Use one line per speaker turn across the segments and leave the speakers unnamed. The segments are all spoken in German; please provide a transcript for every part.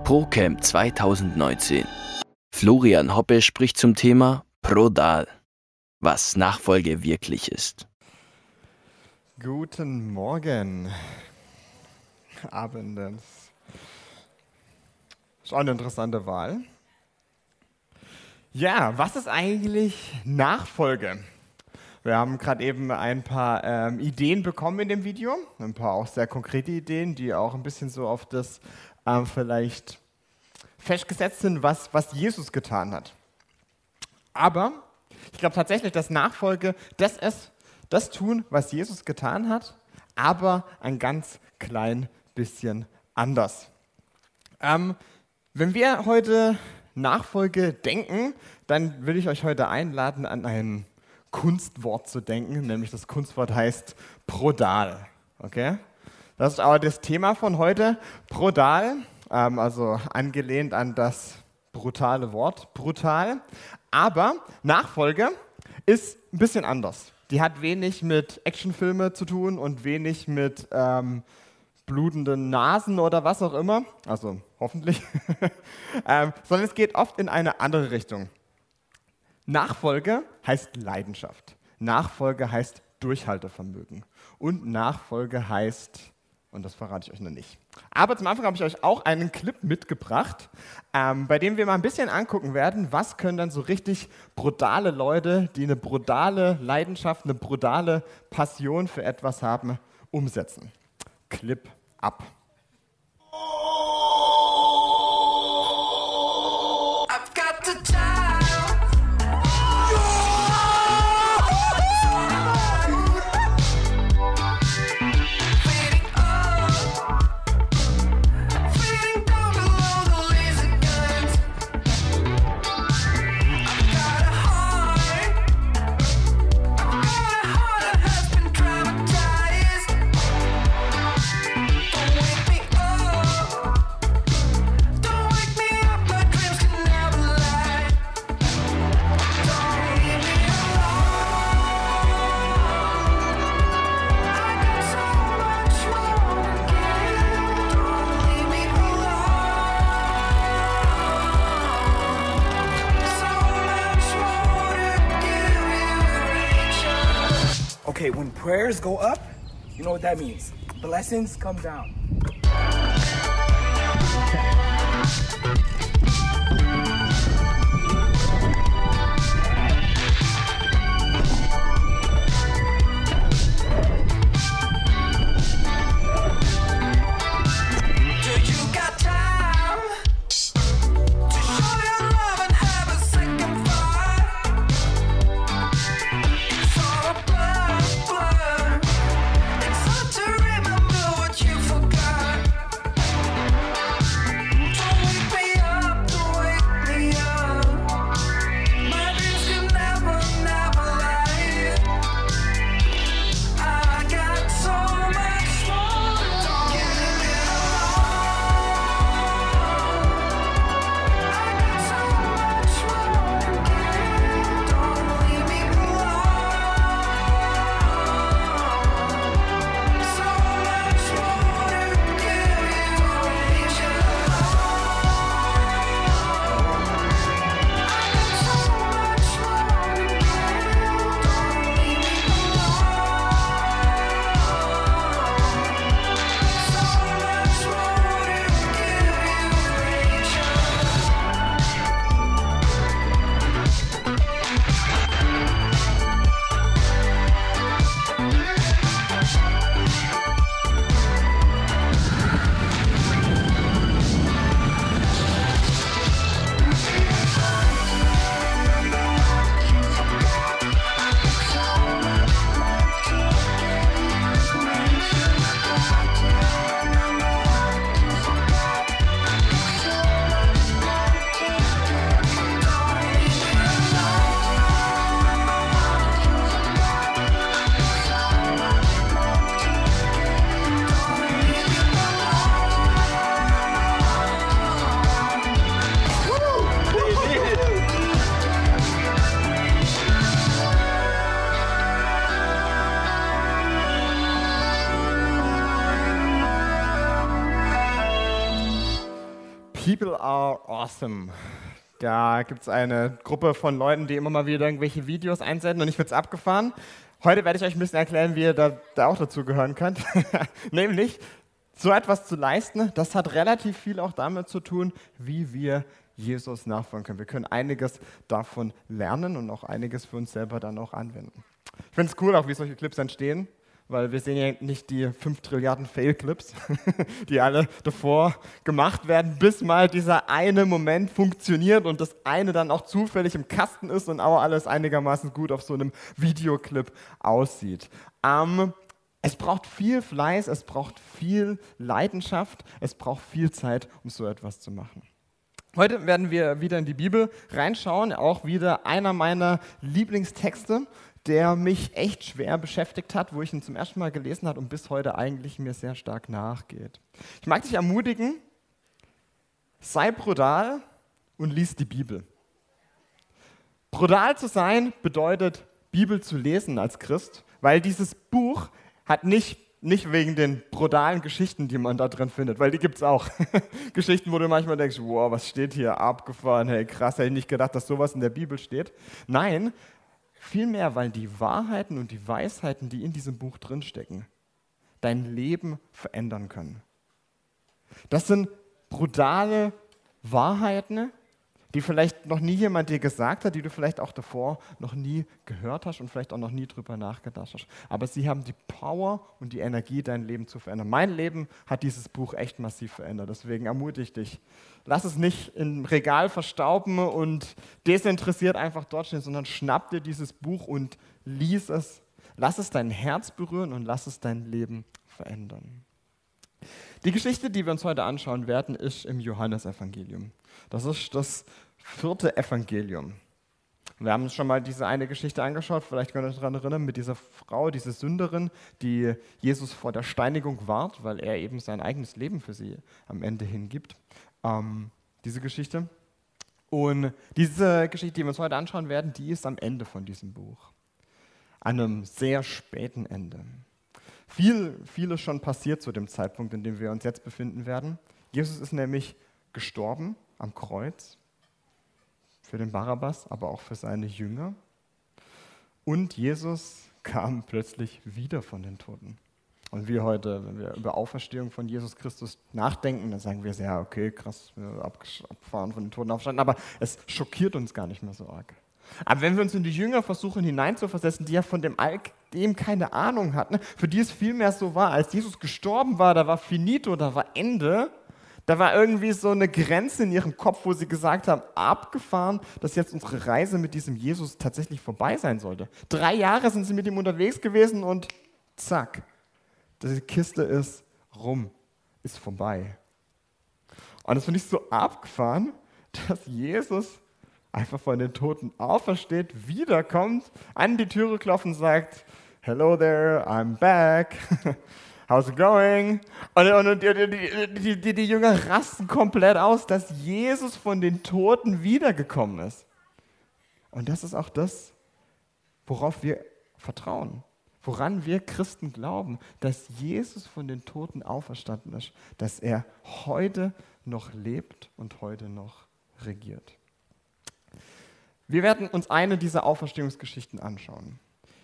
ProCamp 2019. Florian Hoppe spricht zum Thema Prodal, was Nachfolge wirklich ist.
Guten Morgen, Abend. Ist auch eine interessante Wahl. Ja, was ist eigentlich Nachfolge? Wir haben gerade eben ein paar Ideen bekommen in dem Video, ein paar auch sehr konkrete Ideen, die auch ein bisschen so auf das vielleicht festgesetzt sind, was Jesus getan hat. Aber ich glaube tatsächlich, dass Nachfolge das ist, das tun, was Jesus getan hat, aber ein ganz klein bisschen anders. Wenn wir heute Nachfolge denken, dann will ich euch heute einladen, an ein Kunstwort zu denken, nämlich das Kunstwort heißt Prodal. Okay? Das ist aber das Thema von heute, Prodal, also angelehnt an das brutale Wort, brutal. Aber Nachfolge ist ein bisschen anders. Die hat wenig mit Actionfilmen zu tun und wenig mit blutenden Nasen oder was auch immer, also hoffentlich, sondern es geht oft in eine andere Richtung. Nachfolge heißt Leidenschaft, Nachfolge heißt Durchhaltevermögen und Nachfolge heißt, und das verrate ich euch noch nicht. Aber zum Anfang habe ich euch auch einen Clip mitgebracht, bei dem wir mal ein bisschen angucken werden, was können dann so richtig brutale Leute, die eine brutale Leidenschaft, eine brutale Passion für etwas haben, umsetzen. Clip ab.
Okay, when prayers go up, you know what that means. Blessings come down.
People are awesome. Da gibt es eine Gruppe von Leuten, die immer mal wieder irgendwelche Videos einsenden und ich finde es abgefahren. Heute werde ich euch ein bisschen erklären, wie ihr da auch dazu gehören könnt. Nämlich, so etwas zu leisten, das hat relativ viel auch damit zu tun, wie wir Jesus nachfolgen können. Wir können einiges davon lernen und auch einiges für uns selber dann auch anwenden. Ich finde es cool, auch wie solche Clips entstehen. Weil wir sehen ja nicht die 5 Trilliarden Fail-Clips, die alle davor gemacht werden, bis mal dieser eine Moment funktioniert und das eine dann auch zufällig im Kasten ist und auch alles einigermaßen gut auf so einem Videoclip aussieht. Es braucht viel Fleiß, es braucht viel Leidenschaft, es braucht viel Zeit, um so etwas zu machen. Heute werden wir wieder in die Bibel reinschauen, auch wieder einer meiner Lieblingstexte, der mich echt schwer beschäftigt hat, wo ich ihn zum ersten Mal gelesen habe und bis heute eigentlich mir sehr stark nachgeht. Ich mag dich ermutigen, sei brutal und lies die Bibel. Brutal zu sein bedeutet, Bibel zu lesen als Christ, weil dieses Buch hat nicht wegen den brutalen Geschichten, die man da drin findet, weil die gibt es auch. Geschichten, wo du manchmal denkst, wow, was steht hier, abgefahren, hey krass, hätte ich nicht gedacht, dass sowas in der Bibel steht. Nein, vielmehr, weil die Wahrheiten und die Weisheiten, die in diesem Buch drinstecken, dein Leben verändern können. Das sind brutale Wahrheiten, die vielleicht noch nie jemand dir gesagt hat, die du vielleicht auch davor noch nie gehört hast und vielleicht auch noch nie drüber nachgedacht hast. Aber sie haben die Power und die Energie, dein Leben zu verändern. Mein Leben hat dieses Buch echt massiv verändert. Deswegen ermutige ich dich. Lass es nicht im Regal verstauben und desinteressiert einfach dort stehen, sondern schnapp dir dieses Buch und lies es. Lass es dein Herz berühren und lass es dein Leben verändern. Die Geschichte, die wir uns heute anschauen werden, ist im Johannesevangelium. Das ist das 4. Evangelium. Wir haben uns schon mal diese eine Geschichte angeschaut, vielleicht könnt ihr euch daran erinnern, mit dieser Frau, diese Sünderin, die Jesus vor der Steinigung wahrt, weil er eben sein eigenes Leben für sie am Ende hingibt. Diese Geschichte. Und diese Geschichte, die wir uns heute anschauen werden, die ist am Ende von diesem Buch. An einem sehr späten Ende. Viel ist schon passiert zu dem Zeitpunkt, in dem wir uns jetzt befinden werden. Jesus ist nämlich gestorben am Kreuz für den Barabbas, aber auch für seine Jünger. Und Jesus kam plötzlich wieder von den Toten. Und wir heute, wenn wir über Auferstehung von Jesus Christus nachdenken, dann sagen wir ja, okay, krass, wir abgefahren von den Toten aufstanden, aber es schockiert uns gar nicht mehr so arg. Aber wenn wir uns in die Jünger versuchen hineinzuversetzen, die ja von dem keine Ahnung hatten, für die es vielmehr so war, als Jesus gestorben war, da war finito, da war Ende, da war irgendwie so eine Grenze in ihrem Kopf, wo sie gesagt haben, abgefahren, dass jetzt unsere Reise mit diesem Jesus tatsächlich vorbei sein sollte. 3 Jahre sind sie mit ihm unterwegs gewesen und zack, die Kiste ist rum, ist vorbei. Und das finde ich so abgefahren, dass Jesus einfach von den Toten aufersteht, wiederkommt, an die Türe klopft und sagt, hello there, I'm back, how's it going? Und die Jünger rasten komplett aus, dass Jesus von den Toten wiedergekommen ist. Und das ist auch das, worauf wir vertrauen, woran wir Christen glauben, dass Jesus von den Toten auferstanden ist, dass er heute noch lebt und heute noch regiert. Wir werden uns eine dieser Auferstehungsgeschichten anschauen.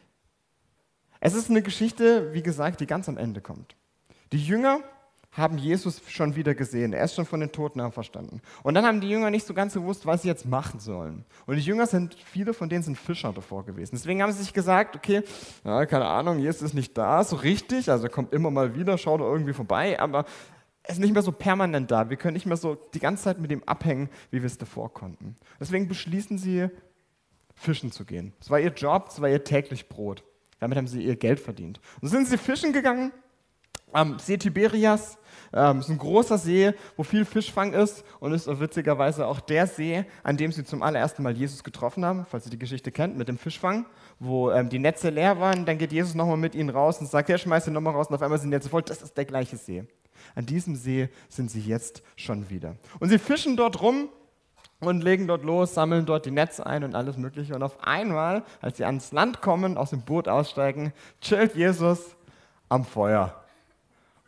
Es ist eine Geschichte, wie gesagt, die ganz am Ende kommt. Die Jünger haben Jesus schon wieder gesehen. Er ist schon von den Toten auferstanden. Und dann haben die Jünger nicht so ganz gewusst, was sie jetzt machen sollen. Und die Jünger viele von denen sind Fischer davor gewesen. Deswegen haben sie sich gesagt, okay, ja, keine Ahnung, Jesus ist nicht da, so richtig. Also er kommt immer mal wieder, schaut irgendwie vorbei, aber er ist nicht mehr so permanent da. Wir können nicht mehr so die ganze Zeit mit ihm abhängen, wie wir es davor konnten. Deswegen beschließen sie, fischen zu gehen. Das war ihr Job, das war ihr täglich Brot. Damit haben sie ihr Geld verdient. Und so sind sie fischen gegangen am See Tiberias. Das ist ein großer See, wo viel Fischfang ist und ist witzigerweise auch der See, an dem sie zum allerersten Mal Jesus getroffen haben, falls ihr die Geschichte kennt, mit dem Fischfang, wo die Netze leer waren. Dann geht Jesus nochmal mit ihnen raus und sagt, schmeißt sie nochmal raus und auf einmal sind die Netze voll. Das ist der gleiche See. An diesem See sind sie jetzt schon wieder. Und sie fischen dort rum und legen dort los, sammeln dort die Netze ein und alles Mögliche. Und auf einmal, als sie ans Land kommen, aus dem Boot aussteigen, chillt Jesus am Feuer.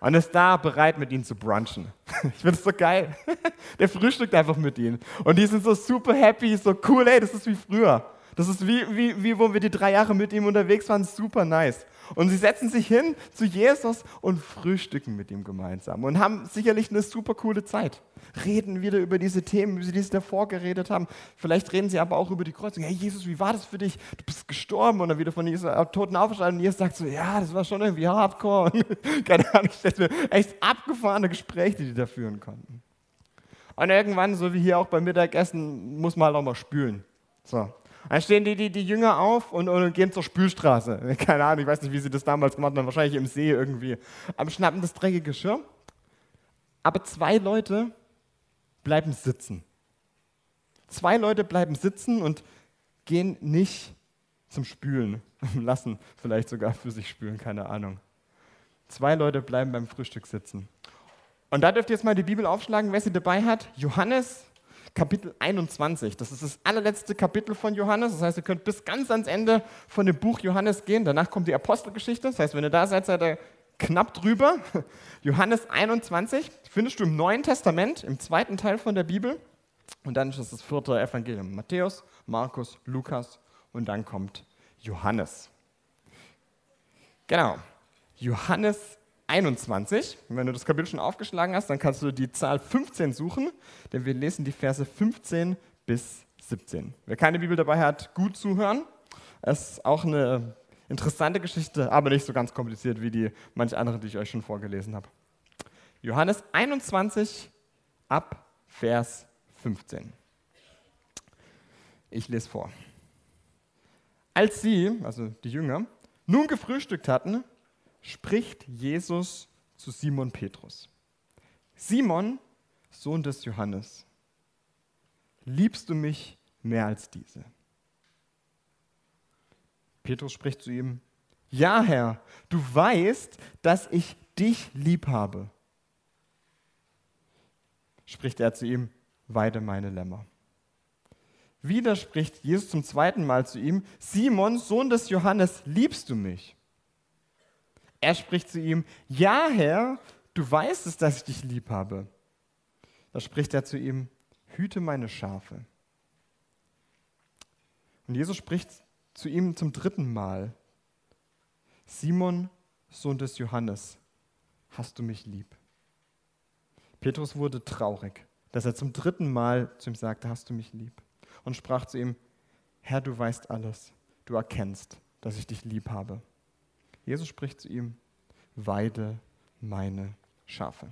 und ist da bereit, mit ihnen zu brunchen. Ich finde es so geil. Der frühstückt einfach mit ihnen. Und die sind so super happy, so cool, ey, das ist wie früher. Das ist wie wo wir die 3 Jahre mit ihm unterwegs waren, super nice. Und sie setzen sich hin zu Jesus und frühstücken mit ihm gemeinsam und haben sicherlich eine super coole Zeit. Reden wieder über diese Themen, wie sie dies davor geredet haben. Vielleicht reden sie aber auch über die Kreuzung. Hey Jesus, wie war das für dich? Du bist gestorben und dann wieder von Jesus Toten auferstanden. Und Jesus sagt so, ja, das war schon irgendwie hardcore. Und keine Ahnung, ich mir echt abgefahrene Gespräche, die da führen konnten. Und irgendwann, so wie hier auch beim Mittagessen, muss man halt auch mal spülen. So. Dann stehen die Jünger auf und gehen zur Spülstraße. Keine Ahnung, ich weiß nicht, wie sie das damals gemacht haben, wahrscheinlich im See irgendwie. Aber schnappen das dreckige Geschirr. Aber 2 Leute bleiben sitzen. 2 Leute bleiben sitzen und gehen nicht zum Spülen. Lassen vielleicht sogar für sich spülen, keine Ahnung. 2 Leute bleiben beim Frühstück sitzen. Und da dürft ihr jetzt mal die Bibel aufschlagen, wer sie dabei hat. Johannes Kapitel 21. Das ist das allerletzte Kapitel von Johannes. Das heißt, ihr könnt bis ganz ans Ende von dem Buch Johannes gehen. Danach kommt die Apostelgeschichte. Das heißt, wenn ihr da seid, seid ihr knapp drüber. Johannes 21 findest du im Neuen Testament, im 2. Teil von der Bibel. Und dann ist das 4. Evangelium. Matthäus, Markus, Lukas und dann kommt Johannes. Genau. Johannes 21. Und wenn du das Kapitel schon aufgeschlagen hast, dann kannst du die Zahl 15 suchen, denn wir lesen die Verse 15 bis 17. Wer keine Bibel dabei hat, gut zuhören. Es ist auch eine interessante Geschichte, aber nicht so ganz kompliziert wie die manche andere, die ich euch schon vorgelesen habe. Johannes 21 ab Vers 15. Ich lese vor. Als sie, also die Jünger, nun gefrühstückt hatten, spricht Jesus zu Simon Petrus. Simon, Sohn des Johannes, liebst du mich mehr als diese? Petrus spricht zu ihm, ja Herr, du weißt, dass ich dich lieb habe. Spricht er zu ihm, weide meine Lämmer. Wieder spricht Jesus zum 2. Mal zu ihm, Simon, Sohn des Johannes, liebst du mich? Er spricht zu ihm, ja Herr, du weißt es, dass ich dich lieb habe. Da spricht er zu ihm, hüte meine Schafe. Und Jesus spricht zu ihm zum 3. Mal, Simon, Sohn des Johannes, hast du mich lieb? Petrus wurde traurig, dass er zum 3. Mal zu ihm sagte, hast du mich lieb? Und sprach zu ihm, Herr, du weißt alles, du erkennst, dass ich dich lieb habe. Jesus spricht zu ihm, weide meine Schafe.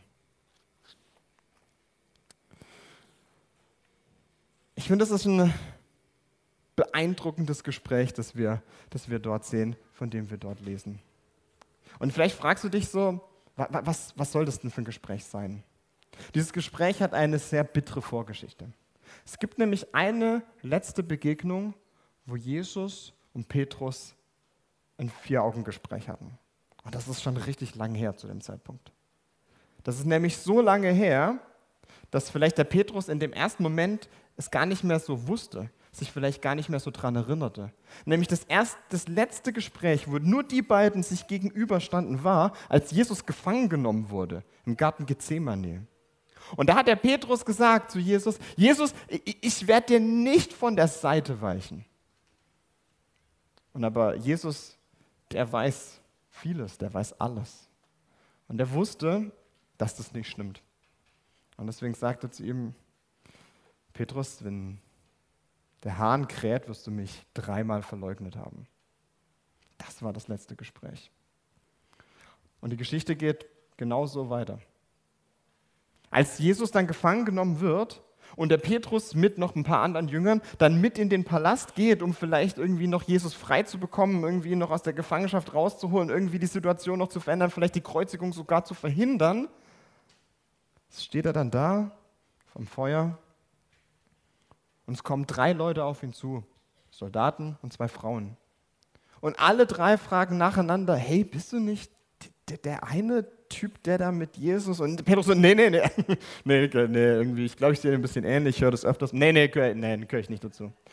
Ich finde, das ist ein beeindruckendes Gespräch, das wir dort sehen, von dem wir dort lesen. Und vielleicht fragst du dich so, was soll das denn für ein Gespräch sein? Dieses Gespräch hat eine sehr bittere Vorgeschichte. Es gibt nämlich eine letzte Begegnung, wo Jesus und Petrus ein 4-Augen-Gespräch hatten. Und das ist schon richtig lang her zu dem Zeitpunkt. Das ist nämlich so lange her, dass vielleicht der Petrus in dem ersten Moment es gar nicht mehr so wusste, sich vielleicht gar nicht mehr so dran erinnerte. Nämlich das letzte Gespräch, wo nur die beiden sich gegenüberstanden, war, als Jesus gefangen genommen wurde im Garten Gethsemane. Und da hat der Petrus gesagt zu Jesus, Jesus, ich werde dir nicht von der Seite weichen. Und aber Jesus, der weiß vieles, der weiß alles. Und er wusste, dass das nicht stimmt. Und deswegen sagte er zu ihm, Petrus, wenn der Hahn kräht, wirst du mich 3-mal verleugnet haben. Das war das letzte Gespräch. Und die Geschichte geht genauso weiter. Als Jesus dann gefangen genommen wird und der Petrus mit noch ein paar anderen Jüngern dann mit in den Palast geht, um vielleicht irgendwie noch Jesus frei zu bekommen, irgendwie noch aus der Gefangenschaft rauszuholen, irgendwie die Situation noch zu verändern, vielleicht die Kreuzigung sogar zu verhindern, steht er dann da vom Feuer und es kommen 3 Leute auf ihn zu, Soldaten und 2 Frauen. Und alle 3 fragen nacheinander, hey, bist du nicht der eine Typ, der da mit Jesus, und Petrus so, nee, irgendwie, ich glaube, ich sehe ein bisschen ähnlich, ich höre das öfters, nee, gehöre ich nicht dazu.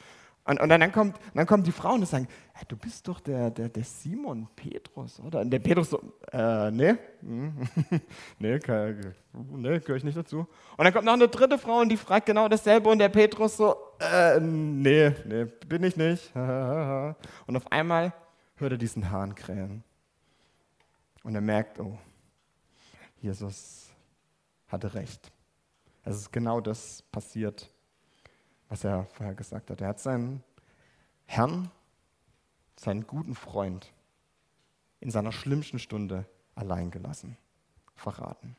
Und dann kommt die Frau und sagen, hey, du bist doch der Simon Petrus, oder? Und der Petrus so, nee, nee, gehöre ich nicht dazu. Und dann kommt noch eine dritte Frau und die fragt genau dasselbe und der Petrus so, nee, bin ich nicht. Und auf einmal hört er diesen Hahn krähen. Und er merkt, oh, Jesus hatte recht. Es ist genau das passiert, was er vorher gesagt hat. Er hat seinen Herrn, seinen guten Freund, in seiner schlimmsten Stunde allein gelassen, verraten.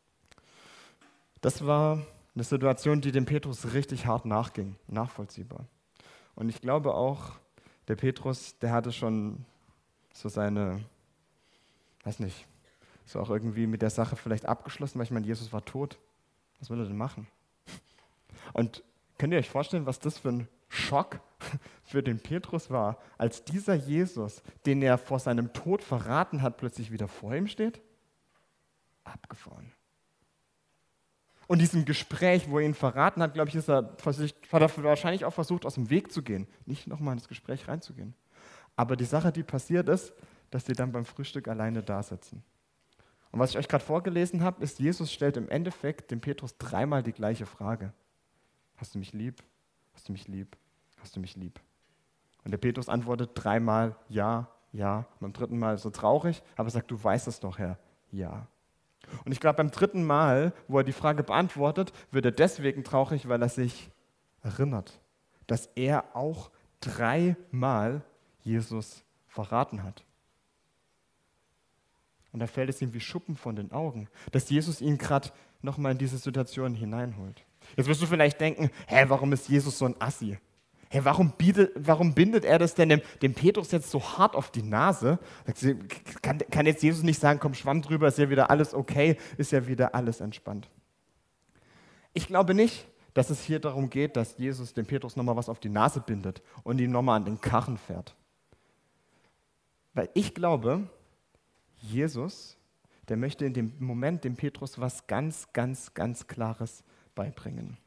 Das war eine Situation, die dem Petrus richtig hart nachging, nachvollziehbar. Und ich glaube auch, der Petrus, der hatte schon so seine, weiß nicht, so auch irgendwie mit der Sache vielleicht abgeschlossen, weil ich meine, Jesus war tot. Was will er denn machen? Und könnt ihr euch vorstellen, was das für ein Schock für den Petrus war, als dieser Jesus, den er vor seinem Tod verraten hat, plötzlich wieder vor ihm steht? Abgefahren. Und diesem Gespräch, wo er ihn verraten hat, glaube ich, hat er wahrscheinlich auch versucht, aus dem Weg zu gehen, nicht nochmal in das Gespräch reinzugehen. Aber die Sache, die passiert ist, dass die dann beim Frühstück alleine da sitzen. Und was ich euch gerade vorgelesen habe, ist, Jesus stellt im Endeffekt dem Petrus dreimal die gleiche Frage. Hast du mich lieb? Hast du mich lieb? Hast du mich lieb? Und der Petrus antwortet dreimal ja, ja. Und beim dritten Mal so traurig, aber sagt, du weißt es doch, Herr. Ja. Und ich glaube, beim dritten Mal, wo er die Frage beantwortet, wird er deswegen traurig, weil er sich erinnert, dass er auch dreimal Jesus verraten hat. Und da fällt es ihm wie Schuppen von den Augen, dass Jesus ihn gerade nochmal in diese Situation hineinholt. Jetzt wirst du vielleicht denken, warum ist Jesus so ein Assi? Warum bindet er das denn dem Petrus jetzt so hart auf die Nase? Kann jetzt Jesus nicht sagen, komm, schwamm drüber, ist ja wieder alles okay, ist ja wieder alles entspannt. Ich glaube nicht, dass es hier darum geht, dass Jesus dem Petrus nochmal was auf die Nase bindet und ihn nochmal an den Karren fährt. Weil ich glaube, Jesus, der möchte in dem Moment dem Petrus was ganz, ganz, ganz Klares beibringen.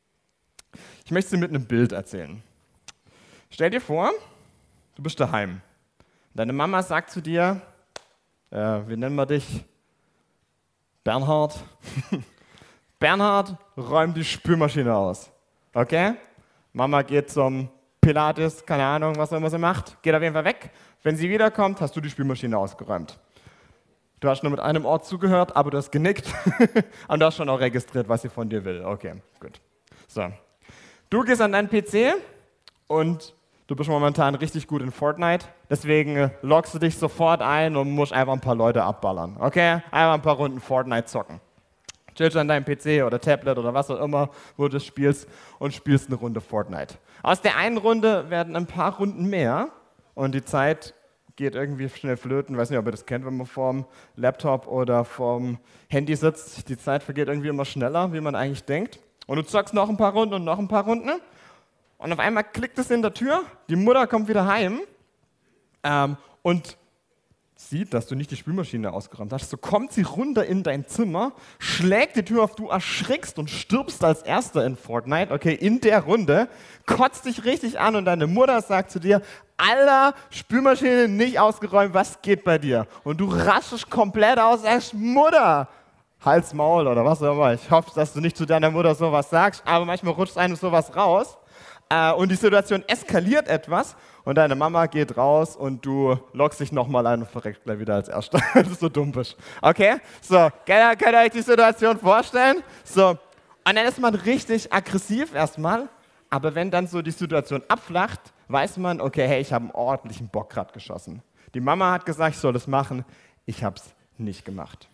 Ich möchte es dir mit einem Bild erzählen. Stell dir vor, du bist daheim. Deine Mama sagt zu dir, wie nennen wir dich? Bernhard. Bernhard, räum die Spülmaschine aus. Okay? Mama geht zum Pilates, keine Ahnung, was auch immer sie macht, geht auf jeden Fall weg. Wenn sie wiederkommt, hast du die Spülmaschine ausgeräumt. Du hast nur mit einem Ort zugehört, aber du hast genickt und du hast schon auch registriert, was sie von dir will. Okay, gut. So. Du gehst an deinen PC und du bist momentan richtig gut in Fortnite, deswegen loggst du dich sofort ein und musst einfach ein paar Leute abballern. Okay? Einfach ein paar Runden Fortnite zocken. Chillst an deinem PC oder Tablet oder was auch immer, wo du das spielst und spielst eine Runde Fortnite. Aus der einen Runde werden ein paar Runden mehr und die Zeit geht irgendwie schnell flöten. Ich weiß nicht, ob ihr das kennt, wenn man vorm Laptop oder vorm Handy sitzt. Die Zeit vergeht irgendwie immer schneller, wie man eigentlich denkt. Und du zockst noch ein paar Runden und noch ein paar Runden. Und auf einmal klickt es in der Tür, die Mutter kommt wieder heim und sieht, dass du nicht die Spülmaschine ausgeräumt hast. So kommt sie runter in dein Zimmer, schlägt die Tür auf, du erschrickst und stirbst als Erster in Fortnite, okay, in der Runde, kotzt dich richtig an und deine Mutter sagt zu dir, Alter, Spülmaschine nicht ausgeräumt, was geht bei dir? Und du raschst komplett aus, sagst, Mutter, Hals, Maul oder was auch immer. Ich hoffe, dass du nicht zu deiner Mutter sowas sagst, aber manchmal rutscht einem sowas raus. Und die Situation eskaliert etwas und deine Mama geht raus und du loggst dich nochmal ein und verreckt gleich wieder als Erster, weil du so dumm bist. Okay? So, könnt ihr euch die Situation vorstellen? So, und dann ist man richtig aggressiv erstmal, aber wenn dann so die Situation abflacht, weiß man, okay, hey, ich habe einen ordentlichen Bock gerade geschossen. Die Mama hat gesagt, ich soll das machen, ich habe es nicht gemacht.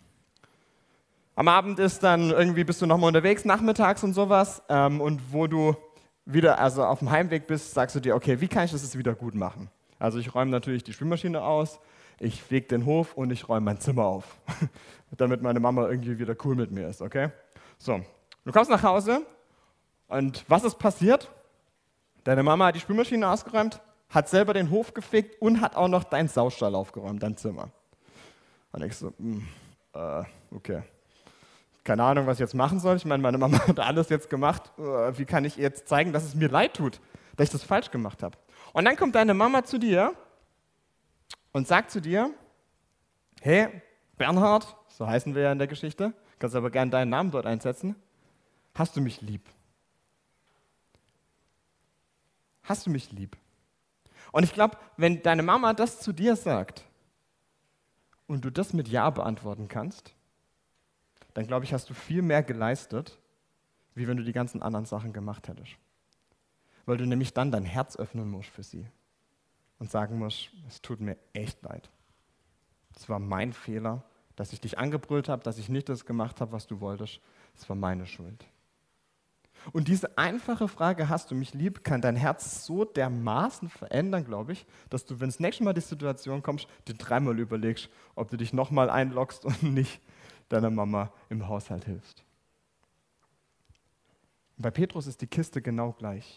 Am Abend ist dann irgendwie, bist du nochmal unterwegs, nachmittags und sowas, und wo du wieder also auf dem Heimweg bist, sagst du dir, okay, wie kann ich das jetzt wieder gut machen? Also ich räume natürlich die Spülmaschine aus, ich fege den Hof und ich räume mein Zimmer auf, damit meine Mama irgendwie wieder cool mit mir ist, okay? So, du kommst nach Hause und was ist passiert? Deine Mama hat die Spülmaschine ausgeräumt, hat selber den Hof gefegt und hat auch noch deinen Saustall aufgeräumt, dein Zimmer. Und ich so, okay. Keine Ahnung, was ich jetzt machen soll. Ich meine, meine Mama hat alles jetzt gemacht. Wie kann ich ihr jetzt zeigen, dass es mir leid tut? dass ich das falsch gemacht habe. Und dann kommt deine Mama zu dir und sagt zu dir, hey, Bernhard, so heißen wir ja in der Geschichte, kannst aber gerne deinen Namen dort einsetzen, hast du mich lieb? Hast du mich lieb? Und ich glaube, wenn deine Mama das zu dir sagt und du das mit Ja beantworten kannst, dann glaube ich, hast du viel mehr geleistet, wie wenn du die ganzen anderen Sachen gemacht hättest. Weil du nämlich dann dein Herz öffnen musst für sie und sagen musst, es tut mir echt leid. Es war mein Fehler, dass ich dich angebrüllt habe, dass ich nicht das gemacht habe, was du wolltest. Es war meine Schuld. Und diese einfache Frage, hast du mich lieb, kann dein Herz so dermaßen verändern, glaube ich, dass du, wenn das nächste Mal die Situation kommst, dir dreimal überlegst, ob du dich nochmal einloggst und nicht deiner Mama im Haushalt hilfst. Bei Petrus ist die Kiste genau gleich.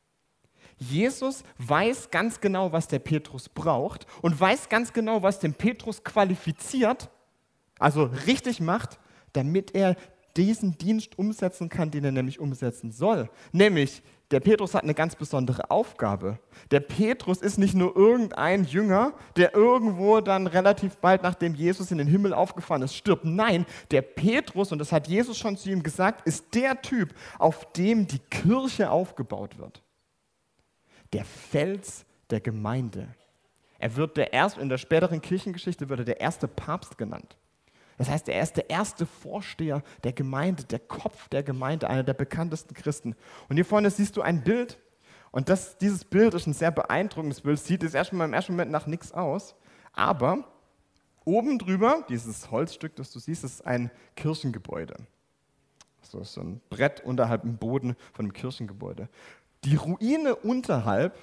Jesus weiß ganz genau, was der Petrus braucht und weiß ganz genau, was den Petrus qualifiziert, also richtig macht, damit er diesen Dienst umsetzen kann, den er nämlich umsetzen soll. Nämlich, der Petrus hat eine ganz besondere Aufgabe. Der Petrus ist nicht nur irgendein Jünger, der irgendwo dann relativ bald, nachdem Jesus in den Himmel aufgefahren ist, stirbt. Nein, der Petrus, und das hat Jesus schon zu ihm gesagt, ist der Typ, auf dem die Kirche aufgebaut wird. Der Fels der Gemeinde. Er wird in der späteren Kirchengeschichte wird er der erste Papst genannt. Das heißt, er ist der erste Vorsteher der Gemeinde, der Kopf der Gemeinde, einer der bekanntesten Christen. Und hier vorne siehst du ein Bild. Und dieses Bild ist ein sehr beeindruckendes Bild. Sieht jetzt erstmal im ersten Moment nach nichts aus. Aber oben drüber, dieses Holzstück, das du siehst, ist ein Kirchengebäude. So ist so ein Brett unterhalb im Boden von einem Kirchengebäude. Die Ruine unterhalb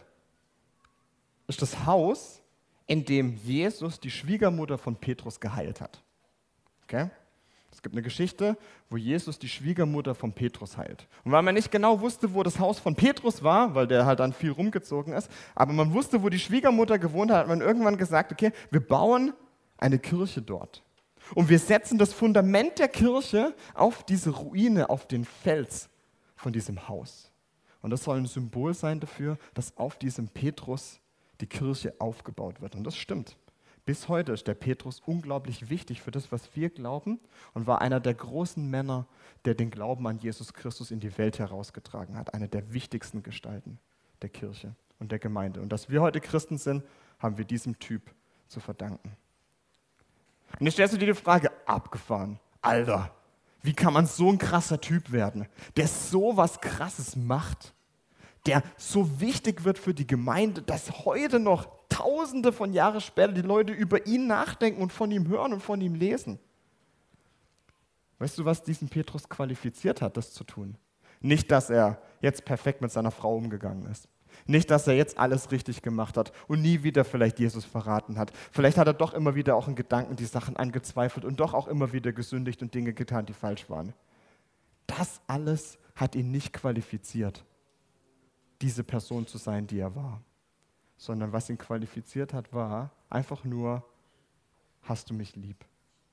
ist das Haus, in dem Jesus die Schwiegermutter von Petrus geheilt hat. Okay? Es gibt eine Geschichte, wo Jesus die Schwiegermutter von Petrus heilt. Und weil man nicht genau wusste, wo das Haus von Petrus war, weil der halt dann viel rumgezogen ist, aber man wusste, wo die Schwiegermutter gewohnt hat, hat man irgendwann gesagt, okay, wir bauen eine Kirche dort. Und wir setzen das Fundament der Kirche auf diese Ruine, auf den Fels von diesem Haus. Und das soll ein Symbol sein dafür, dass auf diesem Petrus die Kirche aufgebaut wird. Und das stimmt. Bis heute ist der Petrus unglaublich wichtig für das, was wir glauben und war einer der großen Männer, der den Glauben an Jesus Christus in die Welt herausgetragen hat. Einer der wichtigsten Gestalten der Kirche und der Gemeinde. Und dass wir heute Christen sind, haben wir diesem Typ zu verdanken. Und jetzt stellst du dir die Frage, abgefahren, Alter, wie kann man so ein krasser Typ werden, der so was Krasses macht, der so wichtig wird für die Gemeinde, dass heute noch Tausende von Jahren später die Leute über ihn nachdenken und von ihm hören und von ihm lesen. Weißt du, was diesen Petrus qualifiziert hat, das zu tun? Nicht, dass er jetzt perfekt mit seiner Frau umgegangen ist. Nicht, dass er jetzt alles richtig gemacht hat und nie wieder vielleicht Jesus verraten hat. Vielleicht hat er doch immer wieder auch in Gedanken die Sachen angezweifelt und doch auch immer wieder gesündigt und Dinge getan, die falsch waren. Das alles hat ihn nicht qualifiziert, diese Person zu sein, die er war. Sondern was ihn qualifiziert hat, war einfach nur, hast du mich lieb?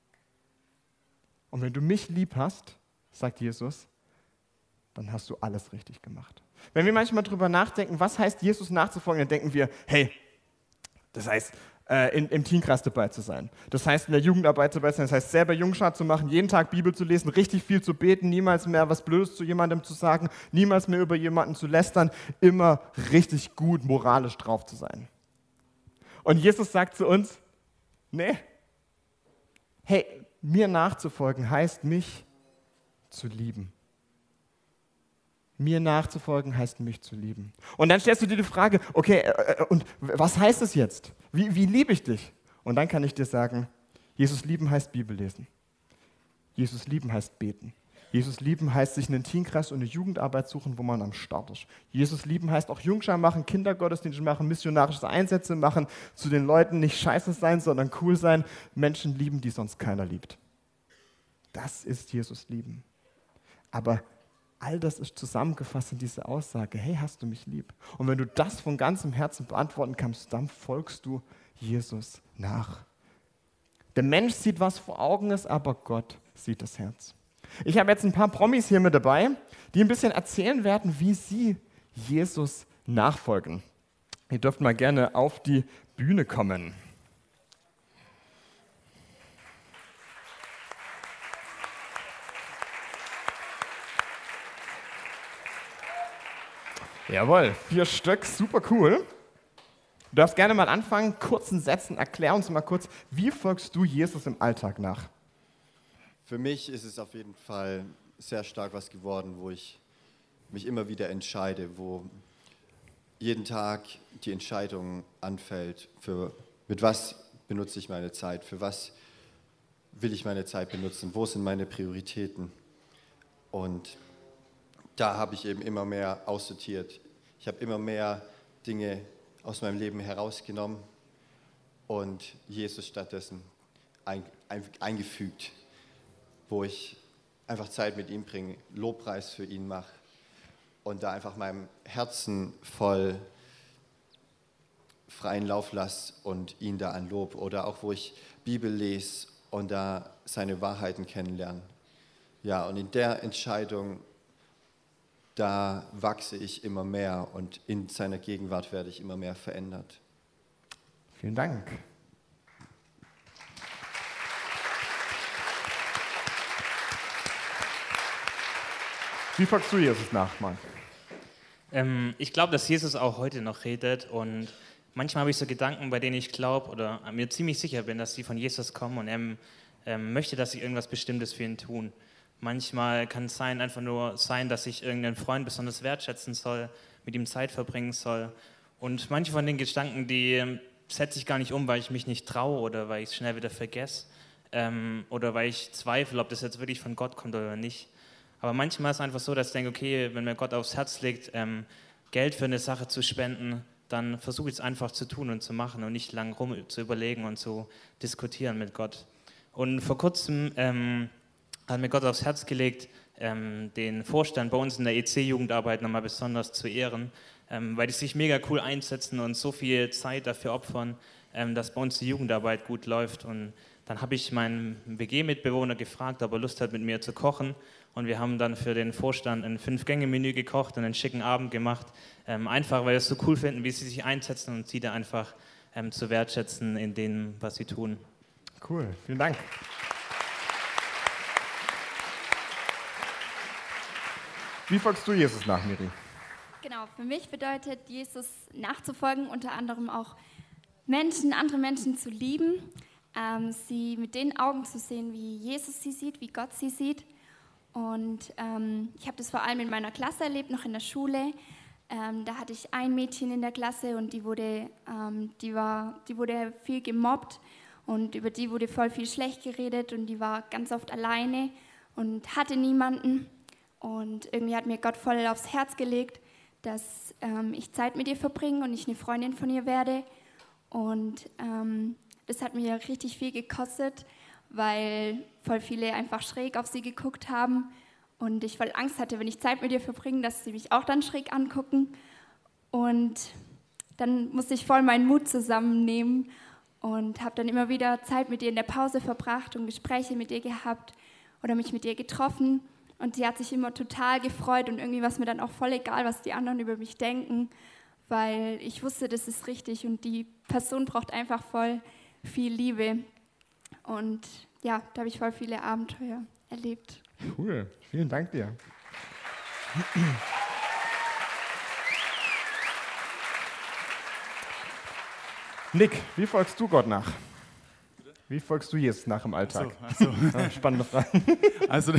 Und wenn du mich lieb hast, sagt Jesus, dann hast du alles richtig gemacht. Wenn wir manchmal drüber nachdenken, was heißt Jesus nachzufolgen, dann denken wir, hey, das heißt, im Teamkreis dabei zu sein. Das heißt, in der Jugendarbeit dabei zu sein. Das heißt, selber Jungschar zu machen, jeden Tag Bibel zu lesen, richtig viel zu beten, niemals mehr was Blödes zu jemandem zu sagen, niemals mehr über jemanden zu lästern, immer richtig gut moralisch drauf zu sein. Und Jesus sagt zu uns, nee, hey, mir nachzufolgen heißt, mich zu lieben. Mir nachzufolgen heißt, mich zu lieben. Und dann stellst du dir die Frage, okay, und was heißt es jetzt? Wie liebe ich dich? Und dann kann ich dir sagen, Jesus lieben heißt Bibel lesen. Jesus lieben heißt beten. Jesus lieben heißt sich einen Teamkreis und eine Jugendarbeit suchen, wo man am Start ist. Jesus lieben heißt auch Jungschar machen, Kindergottesdienste machen, missionarische Einsätze machen, zu den Leuten nicht scheiße sein, sondern cool sein, Menschen lieben, die sonst keiner liebt. Das ist Jesus lieben. Aber all das ist zusammengefasst in dieser Aussage, hey, hast du mich lieb? Und wenn du das von ganzem Herzen beantworten kannst, dann folgst du Jesus nach. Der Mensch sieht, was vor Augen ist, aber Gott sieht das Herz. Ich habe jetzt ein paar Promis hier mit dabei, die ein bisschen erzählen werden, wie sie Jesus nachfolgen. Ihr dürft mal gerne auf die Bühne kommen. Jawohl, 4 Stück, super cool. Du darfst gerne mal anfangen, kurzen Sätzen, erklär uns mal kurz, wie folgst du Jesus im Alltag nach?
Für mich ist es auf jeden Fall sehr stark was geworden, wo ich mich immer wieder entscheide, wo jeden Tag die Entscheidung anfällt, mit was benutze ich meine Zeit, für was will ich meine Zeit benutzen, wo sind meine Prioritäten. Und da habe ich eben immer mehr aussortiert. Ich habe immer mehr Dinge aus meinem Leben herausgenommen und Jesus stattdessen eingefügt, wo ich einfach Zeit mit ihm bringe, Lobpreis für ihn mache und da einfach meinem Herzen voll freien Lauf lasse und ihn da anlob. Oder auch, wo ich Bibel lese und da seine Wahrheiten kennenlerne. Ja, und in der Entscheidung, da wachse ich immer mehr und in seiner Gegenwart werde ich immer mehr verändert.
Vielen Dank. Wie folgst du Jesus nach, Mann?
Ich glaube, dass Jesus auch heute noch redet und manchmal habe ich so Gedanken, bei denen ich glaube oder mir ziemlich sicher bin, dass sie von Jesus kommen und er möchte, dass ich irgendwas Bestimmtes für ihn tun. Manchmal kann es einfach nur sein, dass ich irgendeinen Freund besonders wertschätzen soll, mit ihm Zeit verbringen soll. Und manche von den Gedanken, die setze ich gar nicht um, weil ich mich nicht traue oder weil ich es schnell wieder vergesse oder weil ich zweifle, ob das jetzt wirklich von Gott kommt oder nicht. Aber manchmal ist es einfach so, dass ich denke, okay, wenn mir Gott aufs Herz legt, Geld für eine Sache zu spenden, dann versuche ich es einfach zu tun und zu machen und nicht lang rum zu überlegen und zu diskutieren mit Gott. Und vor kurzem hat mir Gott aufs Herz gelegt, den Vorstand bei uns in der EC-Jugendarbeit nochmal besonders zu ehren, weil die sich mega cool einsetzen und so viel Zeit dafür opfern, dass bei uns die Jugendarbeit gut läuft. Und dann habe ich meinen WG-Mitbewohner gefragt, ob er Lust hat, mit mir zu kochen. Und wir haben dann für den Vorstand ein 5-Gänge-Menü gekocht und einen schicken Abend gemacht. Einfach, weil wir es so cool finden, wie sie sich einsetzen und sie da einfach zu wertschätzen in dem, was sie tun.
Cool, vielen Dank. Wie folgst du Jesus nach, Miri?
Genau, für mich bedeutet Jesus nachzufolgen, unter anderem auch andere Menschen zu lieben, sie mit den Augen zu sehen, wie Jesus sie sieht, wie Gott sie sieht. Und ich habe das vor allem in meiner Klasse erlebt, noch in der Schule. Da hatte ich ein Mädchen in der Klasse und die wurde viel gemobbt und über die wurde voll viel schlecht geredet und die war ganz oft alleine und hatte niemanden. Und irgendwie hat mir Gott voll aufs Herz gelegt, dass ich Zeit mit ihr verbringe und ich eine Freundin von ihr werde. Und das hat mir richtig viel gekostet, weil voll viele einfach schräg auf sie geguckt haben. Und ich voll Angst hatte, wenn ich Zeit mit ihr verbringe, dass sie mich auch dann schräg angucken. Und dann musste ich voll meinen Mut zusammennehmen und habe dann immer wieder Zeit mit ihr in der Pause verbracht und Gespräche mit ihr gehabt oder mich mit ihr getroffen. Und sie hat sich immer total gefreut und irgendwie war es mir dann auch voll egal, was die anderen über mich denken, weil ich wusste, das ist richtig und die Person braucht einfach voll viel Liebe. Und ja, da habe ich voll viele Abenteuer erlebt.
Cool, vielen Dank dir. Nick, wie folgst du Gott nach? Wie folgst du Jesus nach im Alltag?
So.
Spannende Frage.
Also,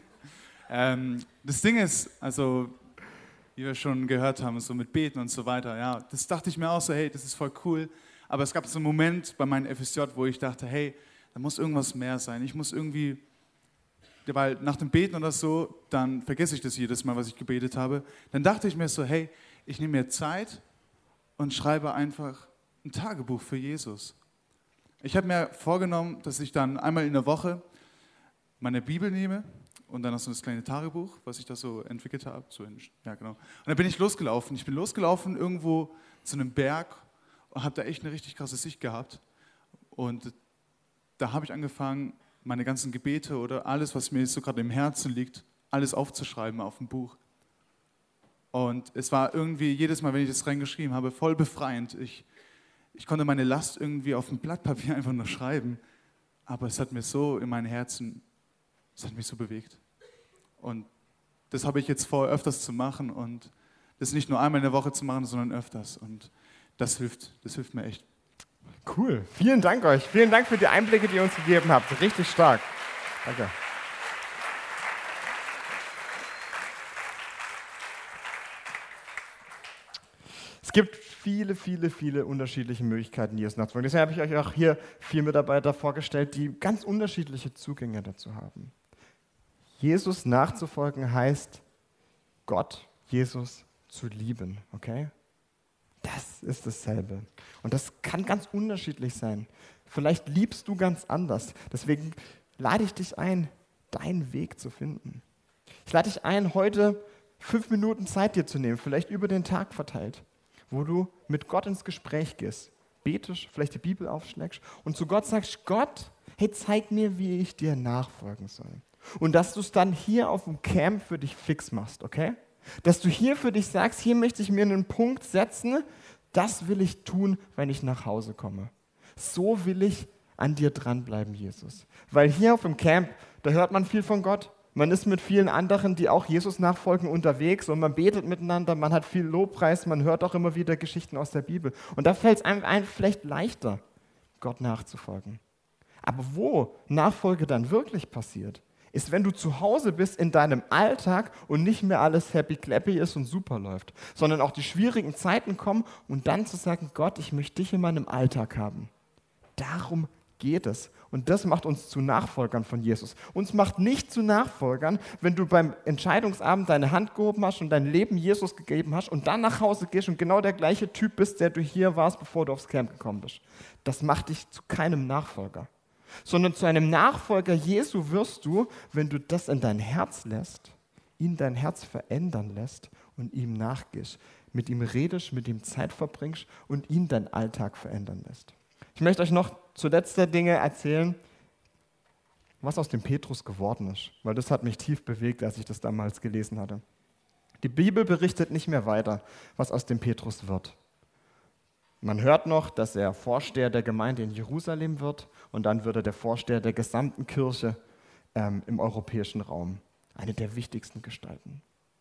das Ding ist, also, wie wir schon gehört haben, so mit Beten und so weiter, ja, das dachte ich mir auch so, hey, das ist voll cool. Aber es gab so einen Moment bei meinem FSJ, wo ich dachte, hey, da muss irgendwas mehr sein. Ich muss irgendwie, weil nach dem Beten oder so, dann vergesse ich das jedes Mal, was ich gebetet habe. Dann dachte ich mir so, hey, ich nehme mir Zeit und schreibe einfach ein Tagebuch für Jesus. Ich habe mir vorgenommen, dass ich dann einmal in der Woche meine Bibel nehme und dann noch so das kleine Tagebuch, was ich da so entwickelt habe. Ja, genau. Und dann bin ich losgelaufen. Ich bin losgelaufen irgendwo zu einem Berg und habe da echt eine richtig krasse Sicht gehabt. Und da habe ich angefangen, meine ganzen Gebete oder alles, was mir so gerade im Herzen liegt, alles aufzuschreiben auf dem Buch. Und es war irgendwie jedes Mal, wenn ich das reingeschrieben habe, voll befreiend. Ich konnte meine Last irgendwie auf dem Blatt Papier einfach nur schreiben, aber es hat mir so in meinem Herzen, es hat mich so bewegt. Und das habe ich jetzt vor, öfters zu machen und das nicht nur einmal in der Woche zu machen, sondern öfters. Und das hilft mir echt.
Cool. Vielen Dank euch. Vielen Dank für die Einblicke, die ihr uns gegeben habt. Richtig stark. Danke. Es gibt viele, viele, viele unterschiedliche Möglichkeiten, Jesus nachzufolgen. Deswegen habe ich euch auch hier 4 Mitarbeiter vorgestellt, die ganz unterschiedliche Zugänge dazu haben. Jesus nachzufolgen heißt, Gott, Jesus zu lieben, okay? Das ist dasselbe. Und das kann ganz unterschiedlich sein. Vielleicht liebst du ganz anders. Deswegen lade ich dich ein, deinen Weg zu finden. Ich lade dich ein, heute 5 Minuten Zeit dir zu nehmen, vielleicht über den Tag verteilt, wo du mit Gott ins Gespräch gehst, betest, vielleicht die Bibel aufschlägst und zu Gott sagst, Gott, hey, zeig mir, wie ich dir nachfolgen soll. Und dass du es dann hier auf dem Camp für dich fix machst, okay? Dass du hier für dich sagst, hier möchte ich mir einen Punkt setzen, das will ich tun, wenn ich nach Hause komme. So will ich an dir dranbleiben, Jesus. Weil hier auf dem Camp, da hört man viel von Gott. Man ist mit vielen anderen, die auch Jesus nachfolgen, unterwegs und man betet miteinander, man hat viel Lobpreis, man hört auch immer wieder Geschichten aus der Bibel. Und da fällt es einem vielleicht leichter, Gott nachzufolgen. Aber wo Nachfolge dann wirklich passiert, ist, wenn du zu Hause bist in deinem Alltag und nicht mehr alles happy-clappy ist und super läuft, sondern auch die schwierigen Zeiten kommen und dann zu sagen, Gott, ich möchte dich in meinem Alltag haben. Darum geht es. Und das macht uns zu Nachfolgern von Jesus. Uns macht nicht zu Nachfolgern, wenn du beim Entscheidungsabend deine Hand gehoben hast und dein Leben Jesus gegeben hast und dann nach Hause gehst und genau der gleiche Typ bist, der du hier warst, bevor du aufs Camp gekommen bist. Das macht dich zu keinem Nachfolger. Sondern zu einem Nachfolger Jesu wirst du, wenn du das in dein Herz lässt, ihn dein Herz verändern lässt und ihm nachgehst, mit ihm redest, mit ihm Zeit verbringst und ihn deinen Alltag verändern lässt. Ich möchte euch noch zuletzt Dinge erzählen, was aus dem Petrus geworden ist, weil das hat mich tief bewegt, als ich das damals gelesen hatte. Die Bibel berichtet nicht mehr weiter, was aus dem Petrus wird. Man hört noch, dass er Vorsteher der Gemeinde in Jerusalem wird und dann wird er der Vorsteher der gesamten Kirche im europäischen Raum. Eine der wichtigsten Gestalten.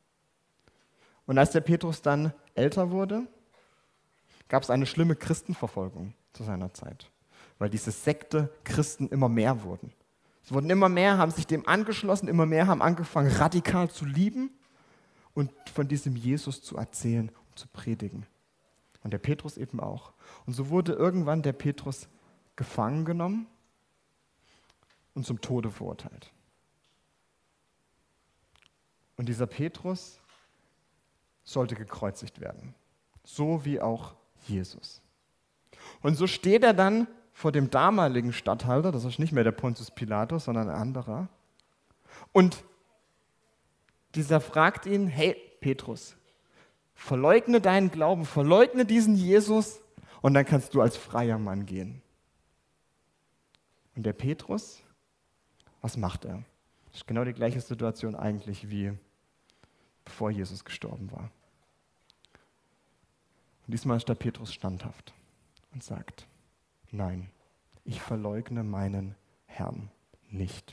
Und als der Petrus dann älter wurde, gab es eine schlimme Christenverfolgung zu seiner Zeit, weil diese Sekte Christen immer mehr wurden. Es wurden immer mehr, haben sich dem angeschlossen, immer mehr haben angefangen, radikal zu lieben und von diesem Jesus zu erzählen und zu predigen. Und der Petrus eben auch. Und so wurde irgendwann der Petrus gefangen genommen und zum Tode verurteilt. Und dieser Petrus sollte gekreuzigt werden, so wie auch Jesus. Und so steht er dann vor dem damaligen Statthalter, das ist nicht mehr der Pontius Pilatus, sondern ein anderer. Und dieser fragt ihn, hey Petrus, verleugne deinen Glauben, verleugne diesen Jesus und dann kannst du als freier Mann gehen. Und der Petrus, was macht er? Das ist genau die gleiche Situation eigentlich wie bevor Jesus gestorben war. Und diesmal ist der Petrus standhaft und sagt, nein, ich verleugne meinen Herrn nicht.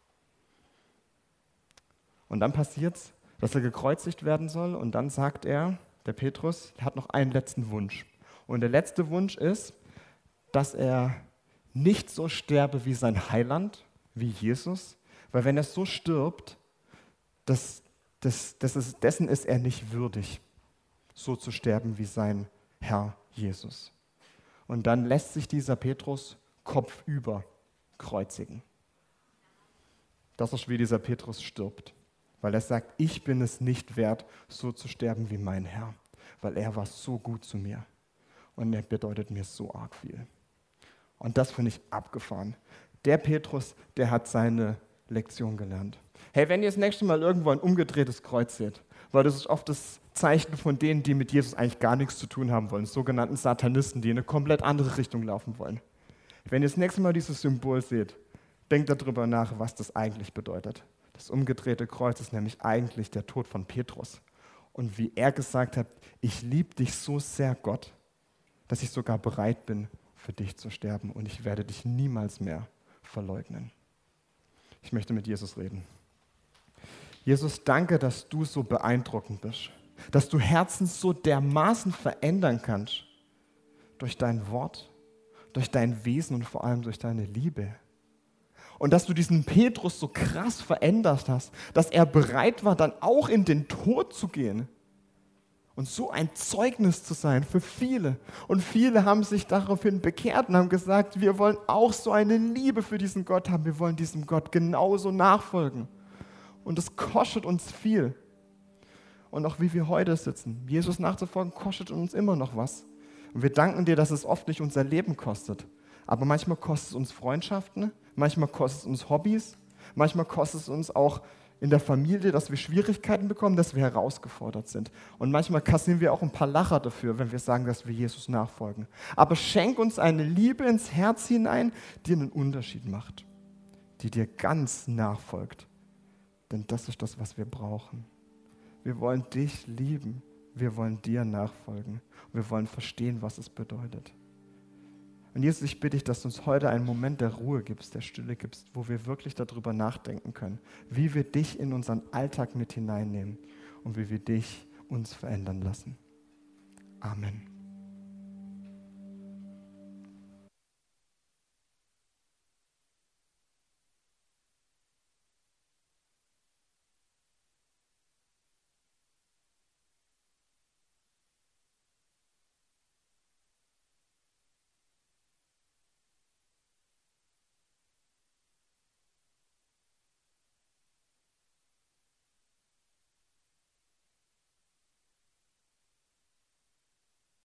Und dann passiert es, dass er gekreuzigt werden soll und dann sagt er, der Petrus, er hat noch einen letzten Wunsch. Und der letzte Wunsch ist, dass er nicht so sterbe wie sein Heiland, wie Jesus, weil wenn er so stirbt, dessen ist er nicht würdig, so zu sterben wie sein Herr Jesus. Und dann lässt sich dieser Petrus kopfüber kreuzigen. Das ist, wie dieser Petrus stirbt. Weil er sagt, ich bin es nicht wert, so zu sterben wie mein Herr. Weil er war so gut zu mir. Und er bedeutet mir so arg viel. Und das finde ich abgefahren. Der Petrus, der hat seine Lektion gelernt. Hey, wenn ihr das nächste Mal irgendwo ein umgedrehtes Kreuz seht, weil das ist oft das Zeichen von denen, die mit Jesus eigentlich gar nichts zu tun haben wollen, sogenannten Satanisten, die in eine komplett andere Richtung laufen wollen. Wenn ihr das nächste Mal dieses Symbol seht, denkt darüber nach, was das eigentlich bedeutet. Das umgedrehte Kreuz ist nämlich eigentlich der Tod von Petrus. und wie er gesagt hat, ich liebe dich so sehr, Gott, dass ich sogar bereit bin, für dich zu sterben und ich werde dich niemals mehr verleugnen. Ich möchte mit Jesus reden. Jesus, danke, dass du so beeindruckend bist, dass du Herzen so dermaßen verändern kannst durch dein Wort, durch dein Wesen und vor allem durch deine Liebe. Und dass du diesen Petrus so krass verändert hast, dass er bereit war, dann auch in den Tod zu gehen und so ein Zeugnis zu sein für viele. Und viele haben sich daraufhin bekehrt und haben gesagt, wir wollen auch so eine Liebe für diesen Gott haben, wir wollen diesem Gott genauso nachfolgen. Und das kostet uns viel. Und auch wie wir heute sitzen, Jesus nachzufolgen, kostet uns immer noch was. Und wir danken dir, dass es oft nicht unser Leben kostet. Aber manchmal kostet es uns Freundschaften, manchmal kostet es uns Hobbys, manchmal kostet es uns auch in der Familie, dass wir Schwierigkeiten bekommen, dass wir herausgefordert sind. Und manchmal kassieren wir auch ein paar Lacher dafür, wenn wir sagen, dass wir Jesus nachfolgen. Aber schenk uns eine Liebe ins Herz hinein, die einen Unterschied macht, die dir ganz nachfolgt. Denn das ist das, was wir brauchen. Wir wollen dich lieben, wir wollen dir nachfolgen. Wir wollen verstehen, was es bedeutet. Und Jesus, ich bitte dich, dass du uns heute einen Moment der Ruhe gibst, der Stille gibst, wo wir wirklich darüber nachdenken können, wie wir dich in unseren Alltag mit hineinnehmen und wie wir dich uns verändern lassen. Amen.